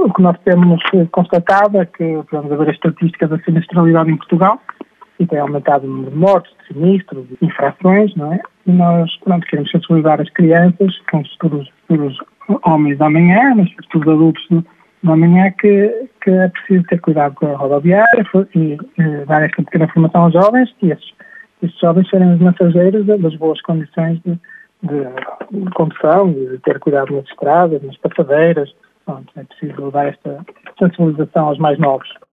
o que nós temos constatado é que vamos ver as estatísticas da sinistralidade em Portugal e tem aumentado o número de mortes, de sinistros, de infrações, não é? E nós, queremos sensibilizar as crianças, que são os futuros homens da manhã, mas futuros adultos da manhã, que é preciso ter cuidado com a rodoviária e dar esta pequena formação aos jovens e estes jovens serem os mensageiros das boas condições de condução, de ter cuidado nas estradas, nas passadeiras. Pronto, é preciso dar esta sensibilização aos mais novos.